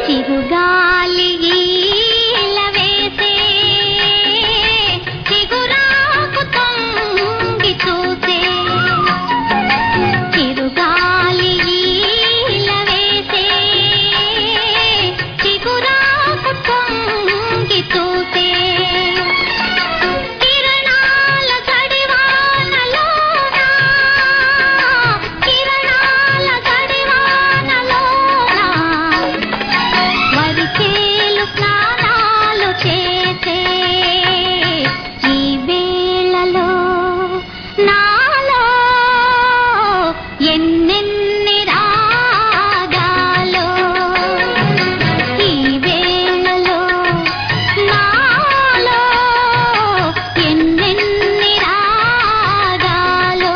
చిరుగాలి ఈలవేసే చిగురాకు తొంగి చూసే చిరుగాలి ఈలవేసే చిగురాకు తొంగి చూసే కిరణాల జడివానలోన కిరణాల జడివానలోన వరిచేలు స్నానాలు చేసే ఈ వేళలో నాలో ఎన్నెన్ని రాగాలో ఈ వేళలో నాలో ఎన్నెన్ని రాగాలో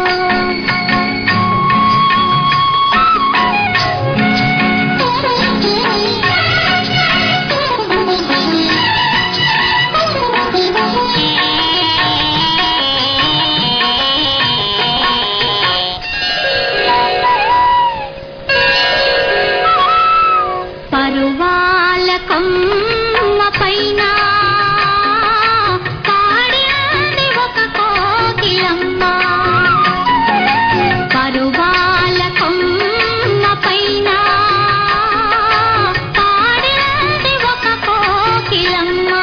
పరువాల కొమ్మ పైన పాడింది ఒక కోకిలమ్మ పరువాల కొమ్మ పైన పాడింది ఒక కోకిలమ్మ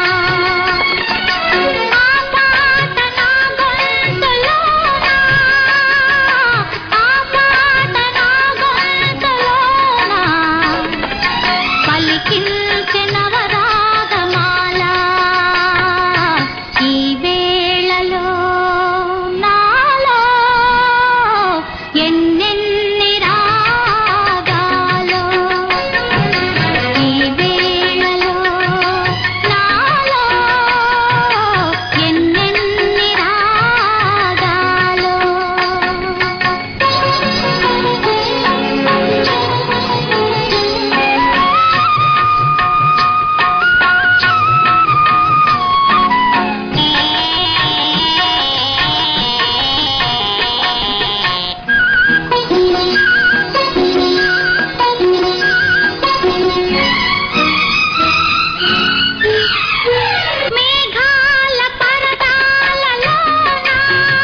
ఆ పాట నా గొంతులోన ఆ పాట నా గొంతులోన పలికించె నవరాగమాల ఈ వేళలో నాలో ఎన్నెన్ని రాగాలో ఈ వేళలో నాలో ఎన్నెన్ని రాగాలో మేఘాల పరదాలలోన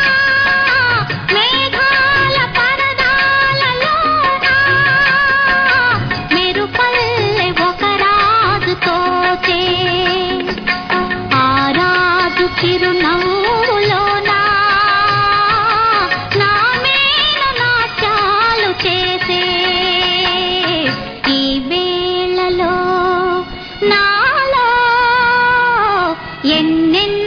మేఘాల పరదాలలోన మెరుపల్లె ఒక రాజు తోచే ఆ రాజు చిరునవ్వులోన నా మేను నాట్యాలు చేసే ఈ వేళలో నాలో ఎన్నెన్ని